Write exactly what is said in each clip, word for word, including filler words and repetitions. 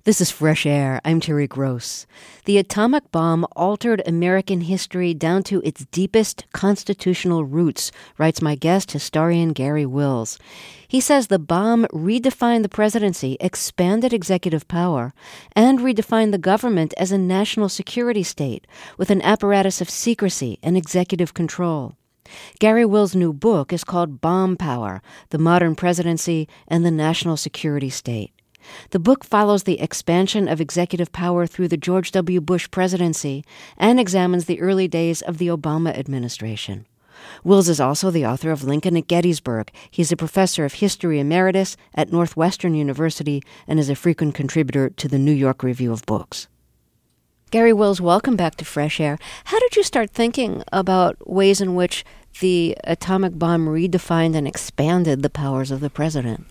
This is Fresh Air. I'm Terry Gross. The atomic bomb altered American history down to its deepest constitutional roots, writes my guest, historian Garry Wills. He says the bomb redefined the presidency, expanded executive power, and redefined the government as a national security state with an apparatus of secrecy and executive control. Garry Wills' new book is called Bomb Power: The Modern Presidency and the National Security State. The book follows the expansion of executive power through the George W. Bush presidency and examines the early days of the Obama administration. Wills is also the author of Lincoln at Gettysburg. He's a professor of history emeritus at Northwestern University and is a frequent contributor to the New York Review of Books. Garry Wills, welcome back to Fresh Air. How did you start thinking about ways in which the atomic bomb redefined and expanded the powers of the president?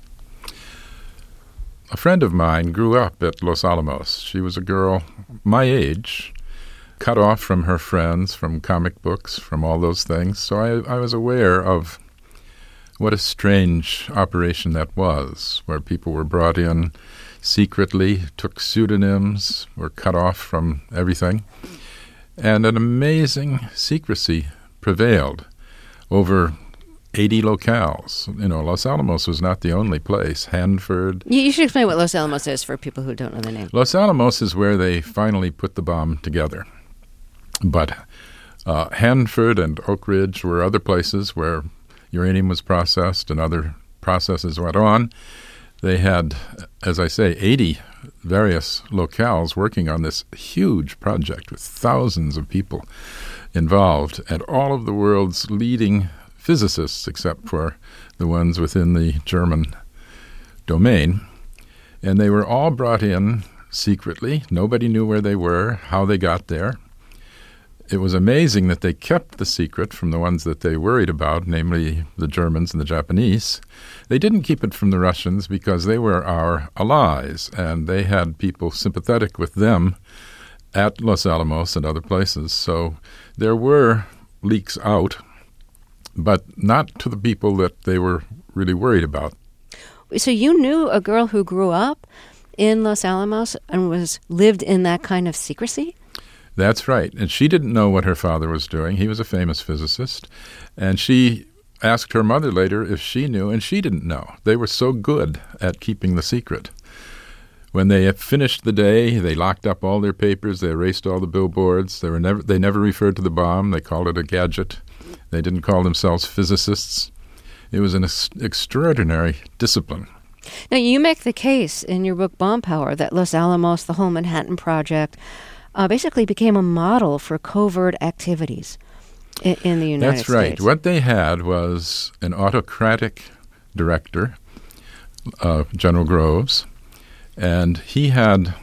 A friend of mine grew up at Los Alamos. She was a girl my age, cut off from her friends, from comic books, from all those things. So I, I was aware of what a strange operation that was, where people were brought in secretly, took pseudonyms, were cut off from everything. And an amazing secrecy prevailed over eighty locales. You know, Los Alamos was not the only place. Hanford. You, you should explain what Los Alamos is for people who don't know the name. Los Alamos is where they finally put the bomb together. But uh, Hanford and Oak Ridge were other places where uranium was processed and other processes went on. They had, as I say, eighty various locales working on this huge project with thousands of people involved and all of the world's leading physicists, except for the ones within the German domain. And they were all brought in secretly. Nobody knew where they were, how they got there. It was amazing that they kept the secret from the ones that they worried about, namely the Germans and the Japanese. They didn't keep it from the Russians because they were our allies, and they had people sympathetic with them at Los Alamos and other places. So there were leaks out, but not to the people that they were really worried about. So you knew a girl who grew up in Los Alamos and was lived in that kind of secrecy? That's right. And she didn't know what her father was doing. He was a famous physicist. And she asked her mother later if she knew, and she didn't know. They were so good at keeping the secret. When they had finished the day, they locked up all their papers. They erased all the billboards. They were never. They never referred to the bomb. They called it a gadget. They didn't call themselves physicists. It was an ex- extraordinary discipline. Now, you make the case in your book, Bomb Power, that Los Alamos, the whole Manhattan Project, uh, basically became a model for covert activities in, in the United States. That's right. States. What they had was an autocratic director, uh, General Groves, and he had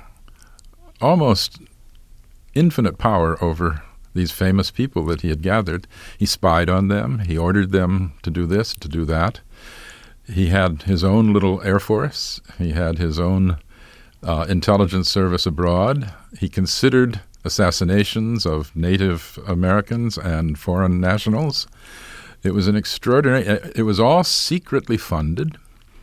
almost infinite power over these famous people that he had gathered. He spied on them. He ordered them to do this, to do that. He had his own little Air Force. He had his own uh, intelligence service abroad. He considered assassinations of Native Americans and foreign nationals. It was an extraordinary... It was all secretly funded.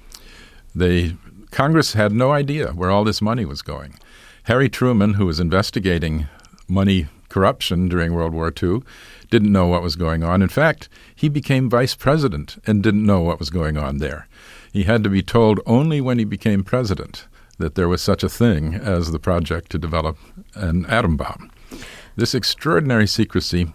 They, Congress had no idea where all this money was going. Harry Truman, who was investigating money corruption during World War Two, didn't know what was going on. In fact, he became vice president and didn't know what was going on there. He had to be told only when he became president that there was such a thing as the project to develop an atom bomb. This extraordinary secrecy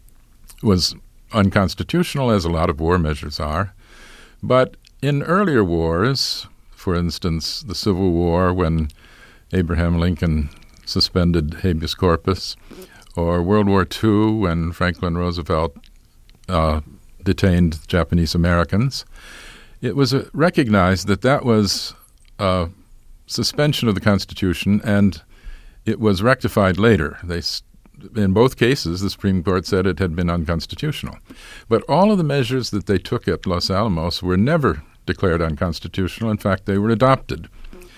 was unconstitutional, as a lot of war measures are. But in earlier wars, for instance, the Civil War, when Abraham Lincoln suspended habeas corpus, or World War Two, when Franklin Roosevelt uh, detained Japanese Americans, it was uh, recognized that that was a suspension of the Constitution, and it was rectified later. They, in both cases, the Supreme Court said it had been unconstitutional. But all of the measures that they took at Los Alamos were never declared unconstitutional. In fact, they were adopted.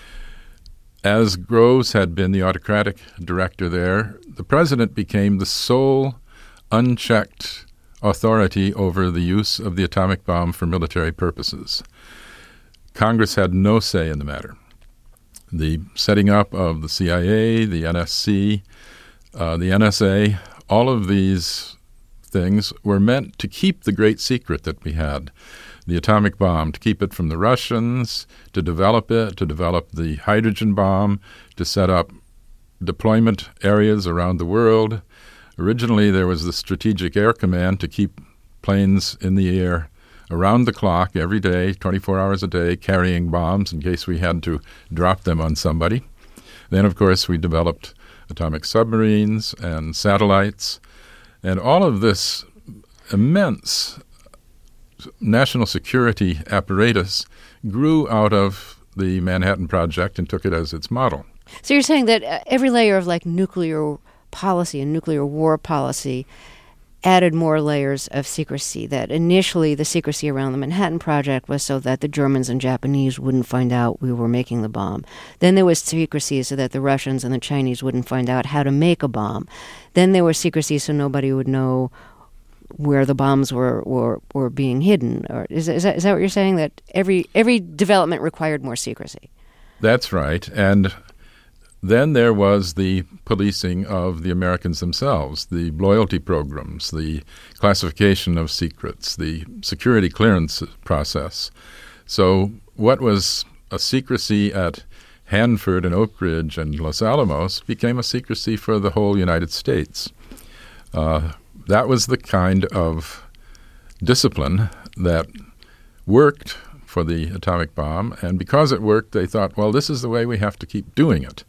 As Groves had been the autocratic director there, the president became the sole unchecked authority over the use of the atomic bomb for military purposes. Congress had no say in the matter. the setting up of the C I A, the N S C, uh, the N S A, all of these things were meant to keep the great secret that we had, the atomic bomb, to keep it from the Russians, to develop it, to develop the hydrogen bomb, to set up deployment areas around the world. Originally, there was the Strategic Air Command to keep planes in the air around the clock every day, twenty-four hours a day, carrying bombs in case we had to drop them on somebody. Then, of course, we developed atomic submarines and satellites, and all of this immense national security apparatus grew out of the Manhattan Project and took it as its model. So you're saying that uh, every layer of like nuclear policy and nuclear war policy added more layers of secrecy, that initially the secrecy around the Manhattan Project was so that the Germans and Japanese wouldn't find out we were making the bomb. Then there was secrecy so that the Russians and the Chinese wouldn't find out how to make a bomb. Then there was secrecy so nobody would know where the bombs were were, were being hidden. Or is, is, that, is that what you're saying, that every every development required more secrecy? That's right. And then there was the policing of the Americans themselves, the loyalty programs, the classification of secrets, the security clearance process. So what was a secrecy at Hanford and Oak Ridge and Los Alamos became a secrecy for the whole United States. Uh, that was the kind of discipline that worked for the atomic bomb, and because it worked, they thought, well, this is the way we have to keep doing it.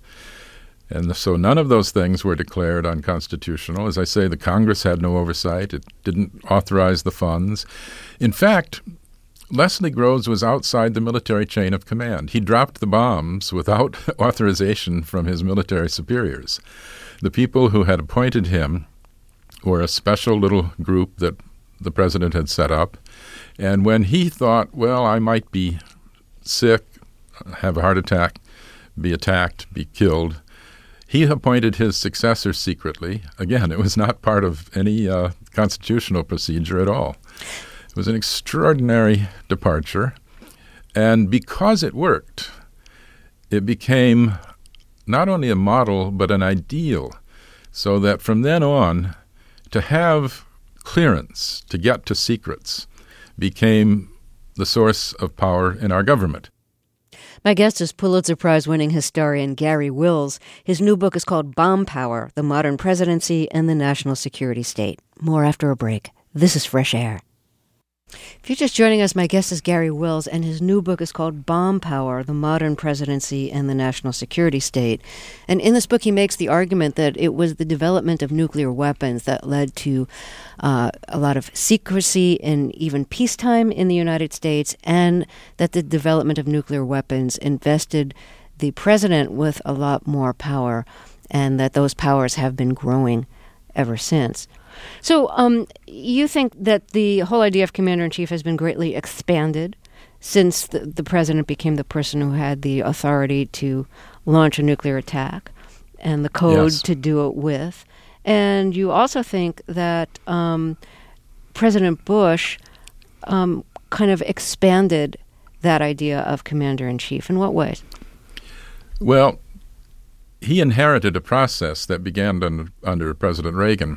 And so none of those things were declared unconstitutional. As I say, the Congress had no oversight. It didn't authorize the funds. In fact, Leslie Groves was outside the military chain of command. He dropped the bombs without authorization from his military superiors. The people who had appointed him were a special little group that the president had set up. And when he thought, well, I might be sick, have a heart attack, be attacked, be killed, he appointed his successor secretly. Again, it was not part of any uh, constitutional procedure at all. It was an extraordinary departure. And because it worked, it became not only a model, but an ideal, so that from then on, to have clearance, to get to secrets, became the source of power in our government. My guest is Pulitzer Prize-winning historian Garry Wills. His new book is called Bomb Power, The Modern Presidency and the National Security State. More after a break. This is Fresh Air. If you're just joining us, my guest is Garry Wills, and his new book is called Bomb Power, The Modern Presidency and the National Security State. And in this book, he makes the argument that it was the development of nuclear weapons that led to uh, a lot of secrecy in even peacetime in the United States, and that the development of nuclear weapons invested the president with a lot more power, and that those powers have been growing ever since. So um, you think that the whole idea of commander-in-chief has been greatly expanded since the, the president became the person who had the authority to launch a nuclear attack and the code yes. to do it with. And you also think that um, President Bush um, kind of expanded that idea of commander-in-chief. In what ways? Well, he inherited a process that began under, under President Reagan.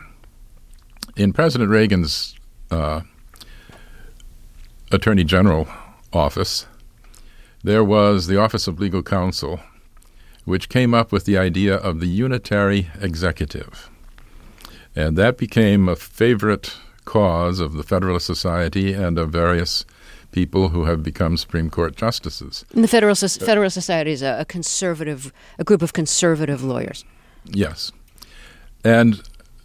In President Reagan's uh, Attorney General office, there was the Office of Legal Counsel, which came up with the idea of the unitary executive. And that became a favorite cause of the Federalist Society and of various people who have become Supreme Court justices. And the Federal, so- Federal Society is a, a conservative, a group of conservative lawyers. Yes. And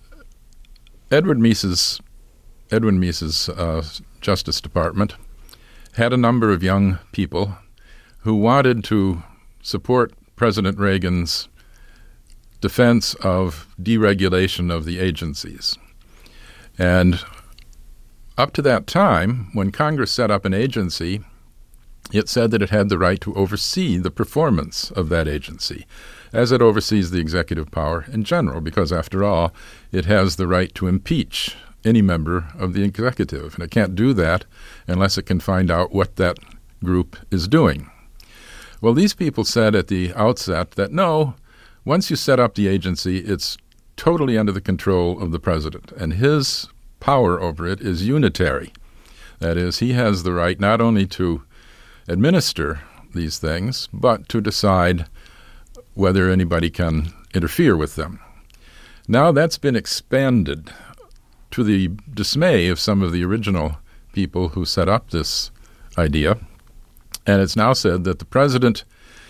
Edward Meese's, Edwin Meese's uh, Justice Department had a number of young people who wanted to support President Reagan's defense of deregulation of the agencies. And up to that time, when Congress set up an agency, it said that it had the right to oversee the performance of that agency, as it oversees the executive power in general, because after all, it has the right to impeach any member of the executive, and it can't do that unless it can find out what that group is doing. Well, these people said at the outset that no, once you set up the agency, it's totally under the control of the president, and his power over it is unitary. That is, he has the right not only to administer these things, but to decide whether anybody can interfere with them. Now that's been expanded to the dismay of some of the original people who set up this idea, and it's now said that the president,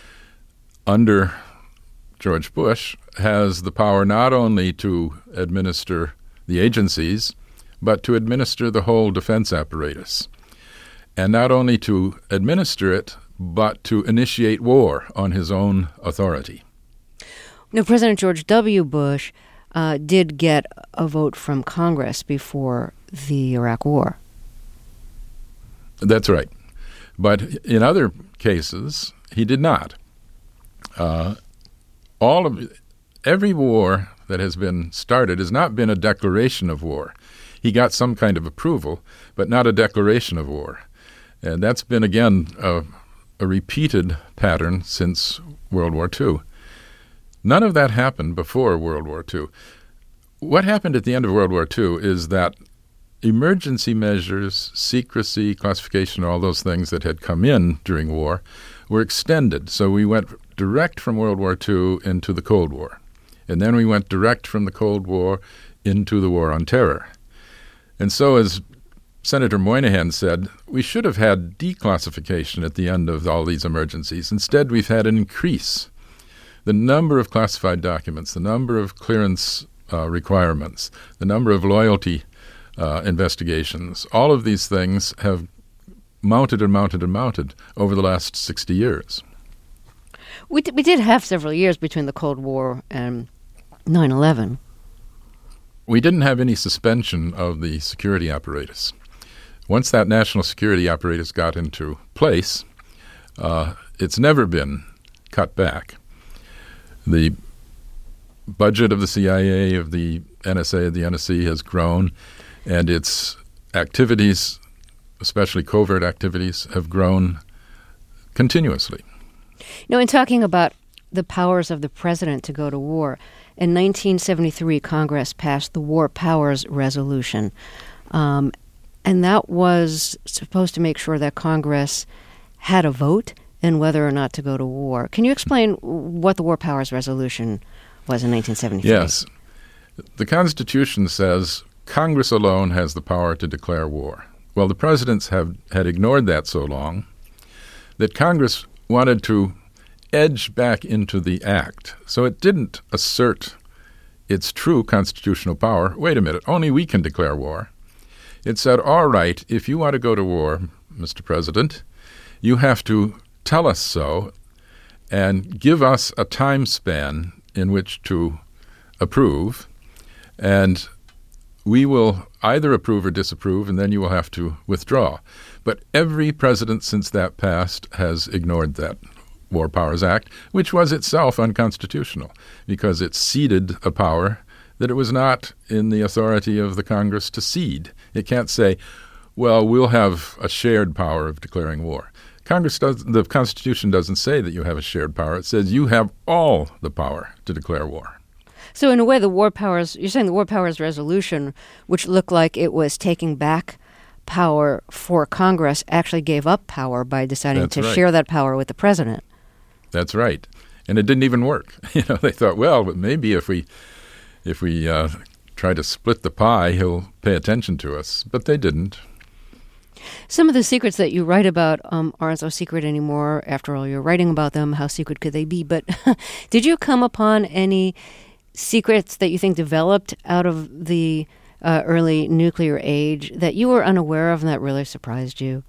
under George Bush, has the power not only to administer the agencies, but to administer the whole defense apparatus. And not only to administer it, but to initiate war on his own authority. Now, President George W. Bush uh, did get a vote from Congress before the Iraq War. That's right. But in other cases, he did not. Uh, all of every war that has been started has not been a declaration of war. He got some kind of approval, but not a declaration of war. And that's been, again, a, a repeated pattern since World War Two. None of that happened before World War Two. What happened at the end of World War Two is that emergency measures, secrecy, classification, all those things that had come in during war were extended. So we went direct from World War Two into the Cold War. And then we went direct from the Cold War into the War on Terror. And so, as Senator Moynihan said, we should have had declassification at the end of all these emergencies. Instead, we've had an increase. The number of classified documents, the number of clearance uh, requirements, the number of loyalty uh, investigations, all of these things have mounted and mounted and mounted over the last sixty years. We, d- we did have several years between the Cold War and nine eleven. We didn't have any suspension of the security apparatus. Once that national security apparatus got into place, uh, it's never been cut back. The budget of the C I A, of the N S A, of the N S C has grown, and its activities, especially covert activities, have grown continuously. Now, in talking about the powers of the president to go to war, in nineteen seventy-three, Congress passed the War Powers Resolution, um, and that was supposed to make sure that Congress had a vote in whether or not to go to war. Can you explain what the War Powers Resolution was in nineteen seventy-three? Yes. The Constitution says Congress alone has the power to declare war. Well, the presidents have had ignored that so long that Congress wanted to edge back into the act. So it didn't assert its true constitutional power. Wait a minute, only we can declare war. It said, all right, if you want to go to war, Mister President, you have to tell us so and give us a time span in which to approve, and we will either approve or disapprove, and then you will have to withdraw. But every president since that passed has ignored that War Powers Act, which was itself unconstitutional because it ceded a power that it was not in the authority of the Congress to cede. It can't say, well, we'll have a shared power of declaring war. Congress does, the Constitution doesn't say that you have a shared power. It says you have all the power to declare war. So in a way, the War Powers, you're saying the War Powers Resolution, which looked like it was taking back power for Congress, actually gave up power by deciding That's to right. share that power with the president. That's right. And it didn't even work. You know, they thought, well, but maybe if we if we uh, try to split the pie, he'll pay attention to us. But they didn't. Some of the secrets that you write about um, aren't so secret anymore. After all, you're writing about them. How secret could they be? But did you come upon any secrets that you think developed out of the uh, early nuclear age that you were unaware of and that really surprised you?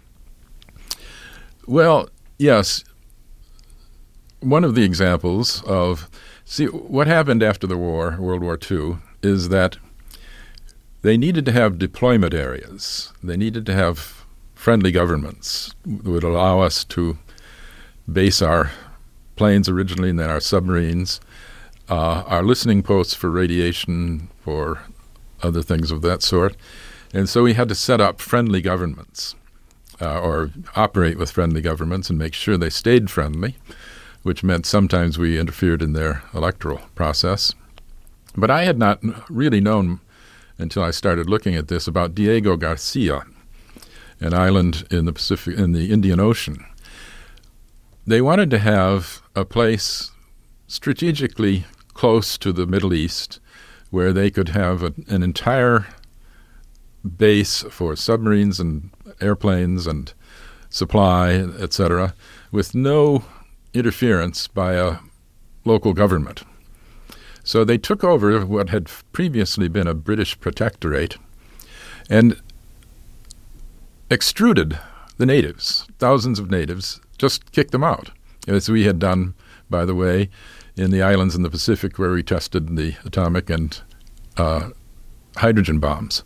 Well, yes. One of the examples of, see, what happened after the war, World War Two, is that they needed to have deployment areas. They needed to have friendly governments that would allow us to base our planes originally and then our submarines, uh, our listening posts for radiation, for other things of that sort. And so we had to set up friendly governments. uh, or operate with friendly governments and make sure they stayed friendly, which meant sometimes we interfered in their electoral process. But I had not really known until I started looking at this about Diego Garcia, an island in the Pacific, in the Indian Ocean. They wanted to have a place strategically close to the Middle East where they could have a, an entire base for submarines and airplanes and supply, et cetera, with no interference by a local government. So they took over what had previously been a British protectorate and extruded the natives, thousands of natives, just kicked them out, as we had done, by the way, in the islands in the Pacific where we tested the atomic and uh, hydrogen bombs.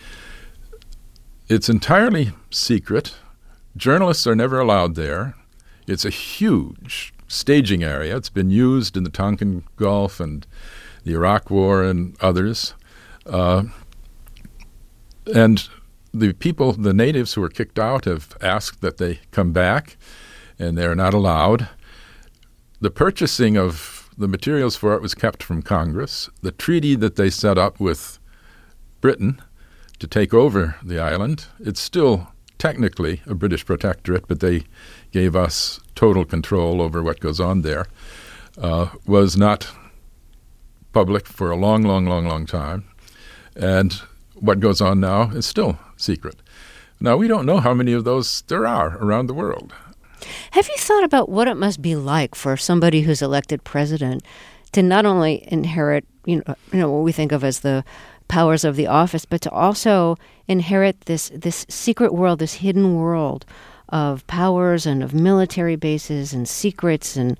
It's entirely secret. Journalists are never allowed there. It's a huge staging area. It's been used in the Tonkin Gulf and the Iraq War and others. Uh, and the people, the natives who were kicked out, have asked that they come back, and they're not allowed. The purchasing of the materials for it was kept from Congress. The treaty that they set up with Britain to take over the island, it's still technically a British protectorate, but they gave us total control over what goes on there, uh, was not public for a long, long, long, long time. And what goes on now is still secret. Now, we don't know how many of those there are around the world. Have you thought about what it must be like for somebody who's elected president to not only inherit, you know, you know what we think of as the powers of the office, but to also inherit this this secret world, this hidden world of powers and of military bases and secrets and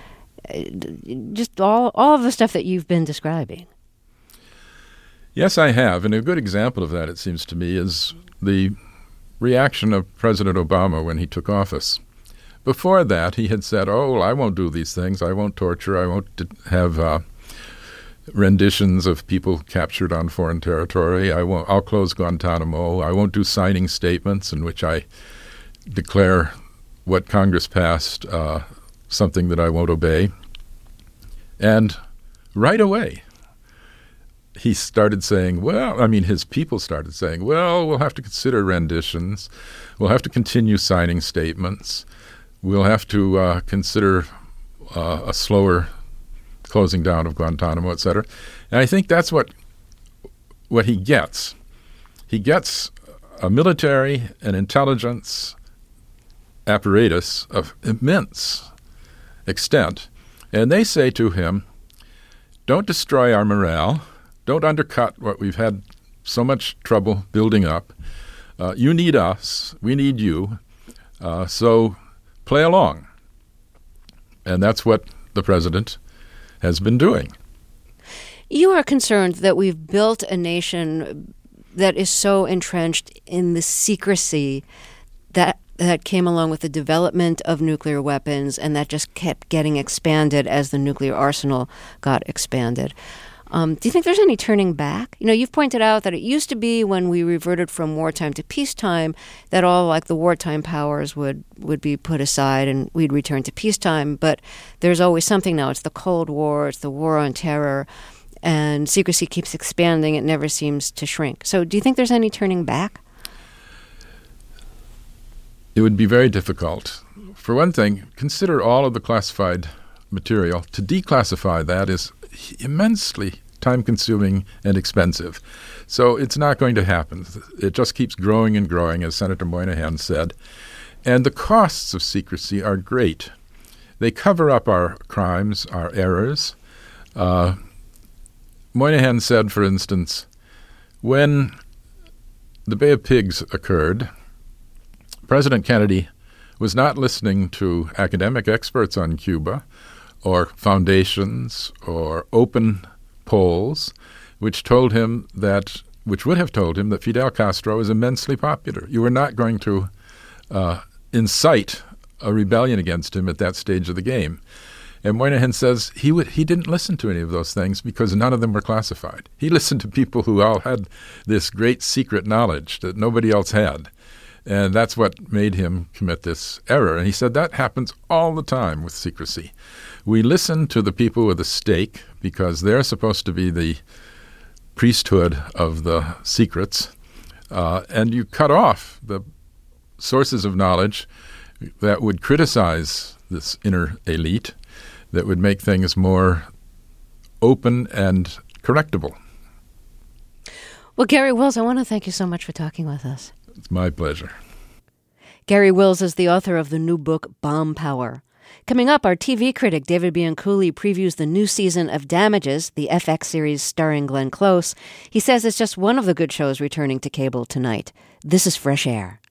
just all all of the stuff that you've been describing? Yes, I have. And a good example of that, it seems to me, is the reaction of President Obama when he took office. Before that, he had said, oh, well, I won't do these things. I won't torture. I won't have uh, renditions of people captured on foreign territory. I won't, I'll close Guantanamo. I won't do signing statements in which I declare what Congress passed, uh, something that I won't obey. And right away, he started saying, well, I mean, his people started saying, well, we'll have to consider renditions. We'll have to continue signing statements. We'll have to uh, consider uh, a slower closing down of Guantanamo, et cetera. And I think that's what what he gets. He gets a military and intelligence apparatus of immense extent. And they say to him, don't destroy our morale. Don't undercut what we've had so much trouble building up. Uh, you need us. We need you. Uh, so play along. And that's what the president has been doing. You are concerned that we've built a nation that is so entrenched in the secrecy that that came along with the development of nuclear weapons, and that just kept getting expanded as the nuclear arsenal got expanded. Um, do you think there's any turning back? You know, you've pointed out that it used to be when we reverted from wartime to peacetime that all like the wartime powers would, would be put aside and we'd return to peacetime. But there's always something now. It's the Cold War. It's the war on terror. And secrecy keeps expanding. It never seems to shrink. So do you think there's any turning back? It would be very difficult. For one thing, consider all of the classified material. To declassify that is immensely time-consuming and expensive. So it's not going to happen. It just keeps growing and growing, as Senator Moynihan said. And the costs of secrecy are great. They cover up our crimes, our errors. Uh, Moynihan said, for instance, when the Bay of Pigs occurred, President Kennedy was not listening to academic experts on Cuba or foundations or open polls, which told him that, which would have told him that Fidel Castro was immensely popular. You were not going to uh, incite a rebellion against him at that stage of the game. And Moynihan says he would, he didn't listen to any of those things because none of them were classified. He listened to people who all had this great secret knowledge that nobody else had. And that's what made him commit this error. And he said that happens all the time with secrecy. We listen to the people with a stake because they're supposed to be the priesthood of the secrets, uh, and you cut off the sources of knowledge that would criticize this inner elite, that would make things more open and correctable. Well, Garry Wills, I want to thank you so much for talking with us. It's my pleasure. Garry Wills is the author of the new book, Bomb Power. Coming up, our T V critic David Bianculli previews the new season of Damages, the F X series starring Glenn Close. He says it's just one of the good shows returning to cable tonight. This is Fresh Air.